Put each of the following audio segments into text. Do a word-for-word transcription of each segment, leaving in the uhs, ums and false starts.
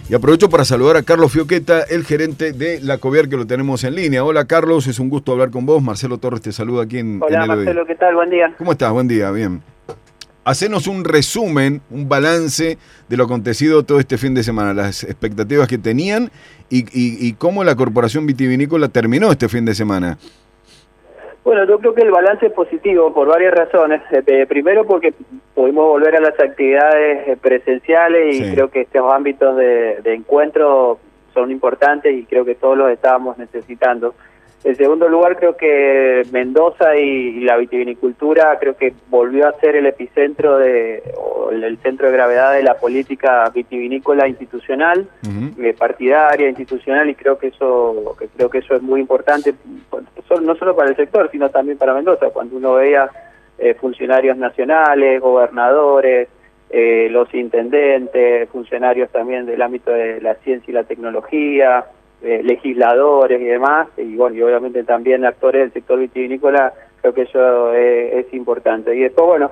Y aprovecho para saludar a Carlos Fioqueta, el gerente de la Coviar, que lo tenemos en línea. Hola Carlos, es un gusto hablar con vos. Marcelo Torres te saluda aquí en, Hola, en el Marcelo, ¿qué tal? Buen día. ¿Cómo estás? Buen día, bien. Hacenos un resumen, un balance de lo acontecido todo este fin de semana, las expectativas que tenían y, y, y cómo la Corporación Vitivinícola terminó este fin de semana. Bueno, yo creo que el balance es positivo por varias razones. Eh, primero porque pudimos volver a las actividades presenciales y sí. Creo que estos ámbitos de, de encuentro son importantes y creo que todos los estábamos necesitando. En segundo lugar, creo que Mendoza y, y la vitivinicultura creo que volvió a ser el epicentro de, o el centro de gravedad de la política vitivinícola institucional, uh-huh. eh, partidaria, institucional, y creo que eso que creo que eso es muy importante, no solo para el sector, sino también para Mendoza. Cuando uno veía eh, funcionarios nacionales, gobernadores, eh, los intendentes, funcionarios también del ámbito de la ciencia y la tecnología, Eh, legisladores y demás, y bueno, y obviamente también actores del sector vitivinícola, creo que eso es, es importante. Y después, bueno,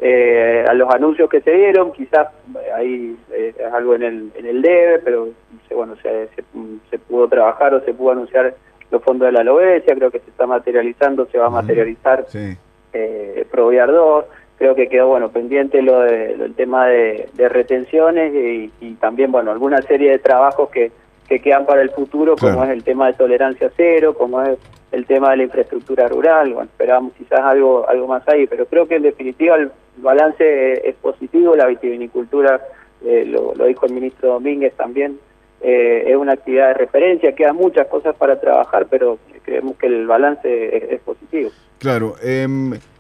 eh, a los anuncios que se dieron, quizás ahí eh, es algo en el en el debe, pero bueno, se, se, se pudo trabajar o se pudo anunciar los fondos de la Lobesia, creo que se está materializando, se va a materializar sí. eh, Proviar dos, creo que quedó bueno pendiente lo de, lo, el tema de, de retenciones y, y también, bueno, alguna serie de trabajos que que quedan para el futuro, como claro. es el tema de tolerancia cero, como es el tema de la infraestructura rural. Bueno, esperábamos quizás algo algo más ahí, pero creo que en definitiva el balance es positivo. La vitivinicultura, eh, lo, lo dijo el ministro Domínguez también, eh, es una actividad de referencia, quedan muchas cosas para trabajar, pero creemos que el balance es, es positivo. Claro, eh,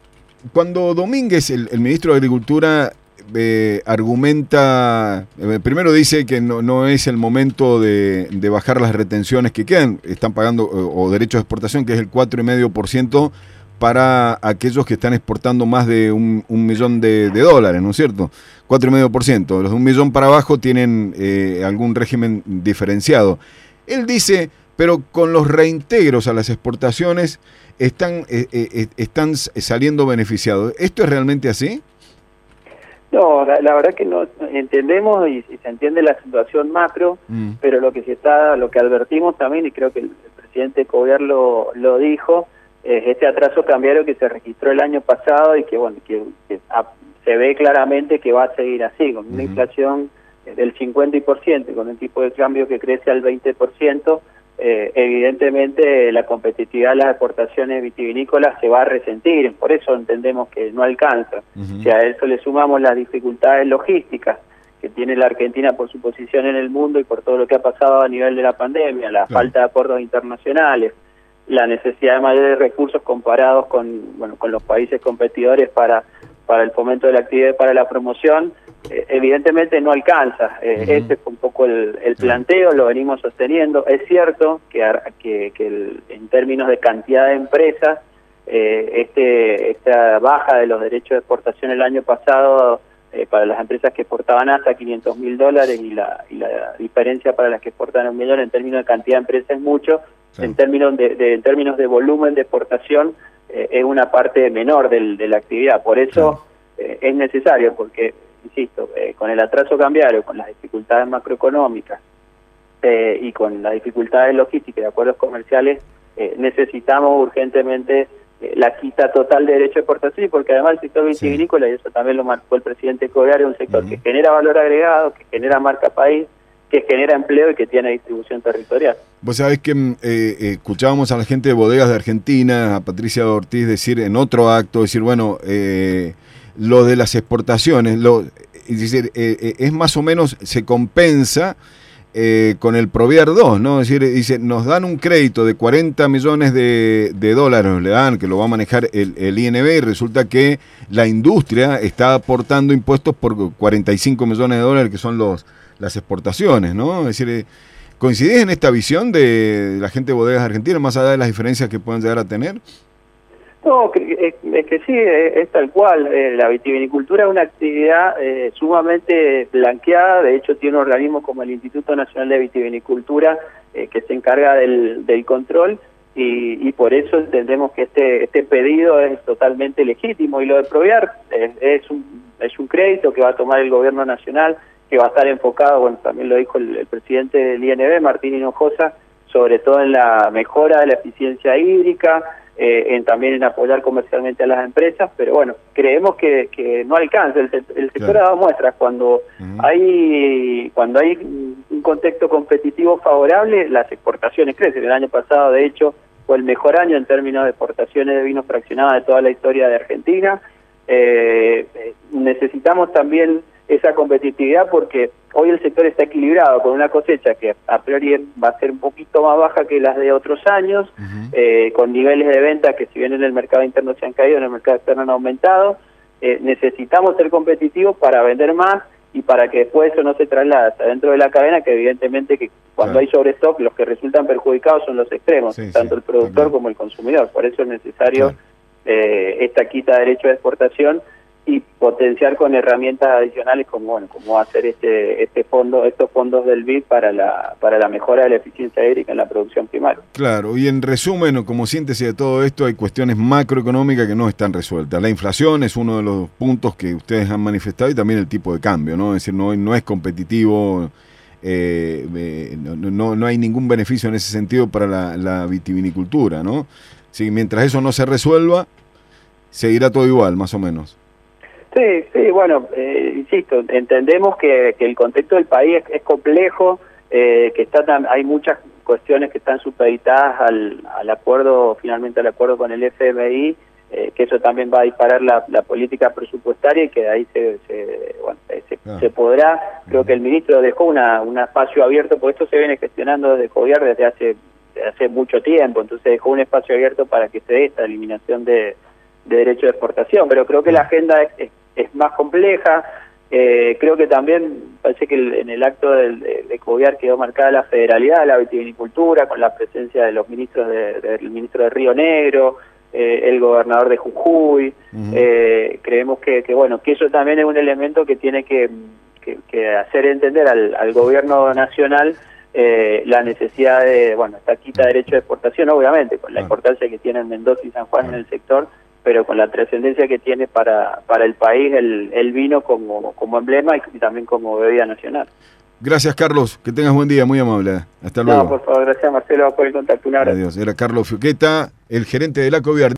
cuando Domínguez, el, el ministro de Agricultura, Eh, argumenta, eh, primero dice que no, no es el momento de, de bajar las retenciones que quedan, están pagando, o, o derechos de exportación, que es el cuatro coma cinco por ciento para aquellos que están exportando más de un, un millón de, de dólares, ¿no es cierto? cuatro coma cinco por ciento. Los de un millón para abajo tienen eh, algún régimen diferenciado. Él dice, pero con los reintegros a las exportaciones están, eh, eh, están saliendo beneficiados. ¿Esto es realmente así? No, la, la verdad que no entendemos y, y se entiende la situación macro, mm. pero lo que se está, lo que advertimos también, y creo que el, el presidente Coviar lo, lo dijo, es este atraso cambiario que se registró el año pasado y que bueno, que, que a, se ve claramente que va a seguir así, con una mm. inflación del cincuenta por ciento, con un tipo de cambio que crece al veinte por ciento. Eh, evidentemente la competitividad de las exportaciones vitivinícolas se va a resentir, por eso entendemos que no alcanza. Uh-huh. Si a eso le sumamos las dificultades logísticas que tiene la Argentina por su posición en el mundo y por todo lo que ha pasado a nivel de la pandemia, la claro. falta de acuerdos internacionales, la necesidad de mayores recursos comparados con bueno con los países competidores para para el fomento de la actividad y para la promoción, eh, evidentemente no alcanza. Eh, uh-huh. Ese fue un poco el, el planteo, lo venimos sosteniendo. Es cierto que, que, que el, en términos de cantidad de empresas, eh, este esta baja de los derechos de exportación el año pasado eh, para las empresas que exportaban hasta quinientos mil dólares y la, y la diferencia para las que exportan un millón en términos de cantidad de empresas es mucho, sí. en, términos de, de, en términos de volumen de exportación, Eh, es una parte menor del, de la actividad, por eso eh, es necesario, porque, insisto, eh, con el atraso cambiario, con las dificultades macroeconómicas eh, y con las dificultades logísticas de acuerdos comerciales, eh, necesitamos urgentemente eh, la quita total de derecho de exportación, porque además el sector vitivinícola, sí. y eso también lo marcó el presidente Coviar, es un sector uh-huh. que genera valor agregado, que genera marca país, que genera empleo y que tiene distribución territorial. Vos sabés que eh, escuchábamos a la gente de Bodegas de Argentina, a Patricia Ortiz, decir en otro acto, decir, bueno, eh, lo de las exportaciones, lo, es decir, eh, es más o menos, se compensa eh, con el Proviar dos, ¿no? Es decir, dice, nos dan un crédito de cuarenta millones de, de dólares, le dan, que lo va a manejar el, el I N B, y resulta que la industria está aportando impuestos por cuarenta y cinco millones de dólares, que son los las exportaciones, ¿no? Es decir, ¿coincidís en esta visión de la gente de Bodegas Argentinas, más allá de las diferencias que pueden llegar a tener? No, es, es que sí, es, es tal cual. Eh, la vitivinicultura es una actividad eh, sumamente blanqueada, de hecho tiene organismos como el Instituto Nacional de Vitivinicultura eh, que se encarga del, del control, y, y por eso entendemos que este este pedido es totalmente legítimo, y lo de Proviar es, es, un, es un crédito que va a tomar el gobierno nacional que va a estar enfocado, bueno, también lo dijo el, el presidente del I N B, Martín Hinojosa, sobre todo en la mejora de la eficiencia hídrica, eh, en también en apoyar comercialmente a las empresas, pero bueno, creemos que, que no alcanza, el, el sector claro. ha dado muestras, cuando uh-huh. hay cuando hay un contexto competitivo favorable, las exportaciones crecen. El año pasado, de hecho, fue el mejor año en términos de exportaciones de vinos fraccionados de toda la historia de Argentina. Eh, necesitamos también esa competitividad porque hoy el sector está equilibrado con una cosecha que a priori va a ser un poquito más baja que las de otros años, uh-huh. eh, con niveles de venta que si bien en el mercado interno se han caído, en el mercado externo han aumentado. Eh, necesitamos ser competitivos para vender más y para que después eso no se traslade hasta dentro de la cadena, que evidentemente que cuando claro. hay sobrestock los que resultan perjudicados son los extremos, sí, tanto sí, el productor claro. como el consumidor. Por eso es necesario claro. eh, esta quita de derecho de exportación y potenciar con herramientas adicionales como bueno como hacer este este fondo estos fondos del B I D para la para la mejora de la eficiencia hídrica en la producción primaria. Claro, y en resumen, como síntesis de todo esto, hay cuestiones macroeconómicas que no están resueltas. La inflación es uno de los puntos que ustedes han manifestado y también el tipo de cambio, ¿no? Es decir, no, no es competitivo, eh, eh, no, no, no hay ningún beneficio en ese sentido para la, la vitivinicultura, ¿no? Sí, mientras eso no se resuelva, seguirá todo igual, más o menos. Sí, sí, bueno, eh, insisto, entendemos que, que el contexto del país es, es complejo, eh, que está tan, hay muchas cuestiones que están supeditadas al, al acuerdo, finalmente al acuerdo con el F M I, eh, que eso también va a disparar la, la política presupuestaria y que de ahí se, se, bueno, se, ah. se podrá. Creo que el ministro dejó una, un espacio abierto, porque esto se viene gestionando desde Coviar desde hace, desde hace mucho tiempo, entonces dejó un espacio abierto para que se dé esta eliminación de, de derecho de exportación, pero creo que la agenda es, es es más compleja. Eh, creo que también parece que el, en el acto del, de, de Coviar quedó marcada la federalidad de la vitivinicultura con la presencia de los ministros de, de, del ministro de Río Negro, eh, el gobernador de Jujuy. Uh-huh. eh, creemos que, que bueno que eso también es un elemento que tiene que, que, que hacer entender al, al gobierno nacional eh, la necesidad de bueno esta quita de derecho de exportación, obviamente con la importancia que tienen Mendoza y San Juan uh-huh. en el sector, pero con la trascendencia que tiene para para el país el, el vino como, como emblema y también como bebida nacional. Gracias, Carlos. Que tengas buen día, muy amable. Hasta luego. No, por favor, gracias, Marcelo, por el contacto. Un abrazo. Adiós. Era Carlos Fiuqueta, el gerente de la Coviar.